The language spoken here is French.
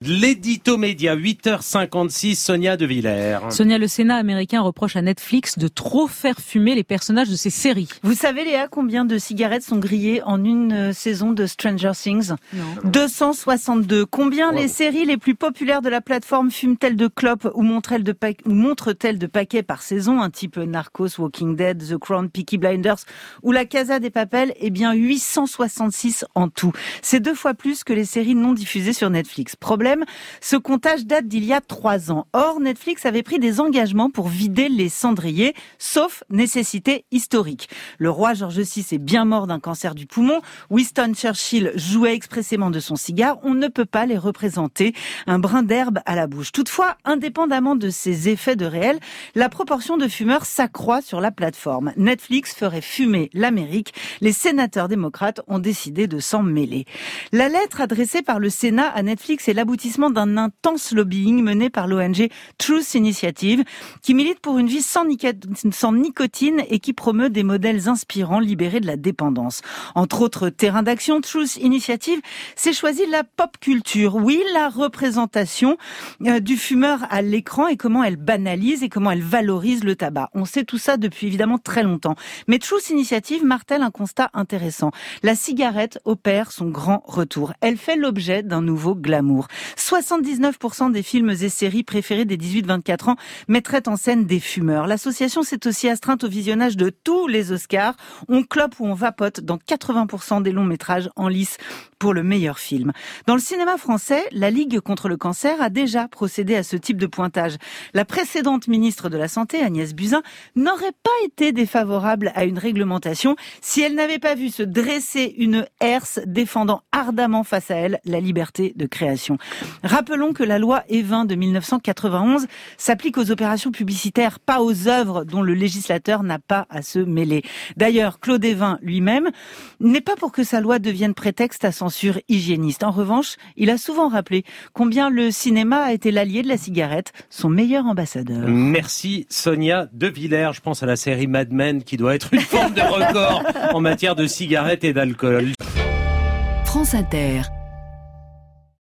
L'édito média, 8h56, Sonia De Villers. Sonia, le Sénat américain reproche à Netflix de trop faire fumer les personnages de ses séries. Vous savez, Léa, combien de cigarettes sont grillées en une saison de Stranger Things ? Non. 262. Combien les séries les plus populaires de la plateforme fument-elles de clopes ou montrent-elles de paquets par saison, un type Narcos, Walking Dead, The Crown, Peaky Blinders ou La Casa de Papel ? Eh bien, 866 en tout. C'est 2 fois plus que les séries non diffusées sur Netflix. Problème, ce comptage date d'il y a 3 ans. Or, Netflix avait pris des engagements pour vider les cendriers, sauf nécessité historique. Le roi George VI est bien mort d'un cancer du poumon. Winston Churchill jouait expressément de son cigare. On ne peut pas les représenter un brin d'herbe à la bouche. Toutefois, indépendamment de ces effets de réel, la proportion de fumeurs s'accroît sur la plateforme. Netflix ferait fumer l'Amérique. Les sénateurs démocrates ont décidé de s'en mêler. La lettre adressée par le Sénat à Netflix est l'aboutissement d'un intense lobbying mené par l'ONG Truth Initiative, qui milite pour une vie sans nicotine et qui promeut des modèles inspirants libérés de la dépendance. Entre autres terrains d'action, Truth Initiative s'est choisi la pop culture. Oui, la représentation du fumeur à l'écran et comment elle banalise et comment elle valorise le tabac. On sait tout ça depuis évidemment très longtemps. Mais Truth Initiative martèle un constat intéressant. La cigarette opère son grand retour. Elle fait l'objet d'un nouveau glamour. 79% des films et séries préférés des 18-24 ans mettraient en scène des fumeurs. L'association s'est aussi astreinte au visionnage de tous les Oscars. On clope ou on vapote dans 80% des longs métrages en lice pour le meilleur film. Dans le cinéma français, la Ligue contre le cancer a déjà procédé à ce type de pointage. La précédente ministre de la Santé, Agnès Buzyn, n'aurait pas été défavorable à une réglementation si elle n'avait pas vu se dresser une herse défendant ardemment face à elle la liberté de création. Rappelons que la loi Evin de 1991 s'applique aux opérations publicitaires, pas aux œuvres dont le législateur n'a pas à se mêler. D'ailleurs, Claude Evin lui-même n'est pas pour que sa loi devienne prétexte à censure hygiéniste. En revanche, il a souvent rappelé combien le cinéma a été l'allié de la cigarette, son meilleur ambassadeur. Merci Sonia De Villers. Je pense à la série Mad Men qui doit être une forme de record en matière de cigarettes et d'alcool. France Inter.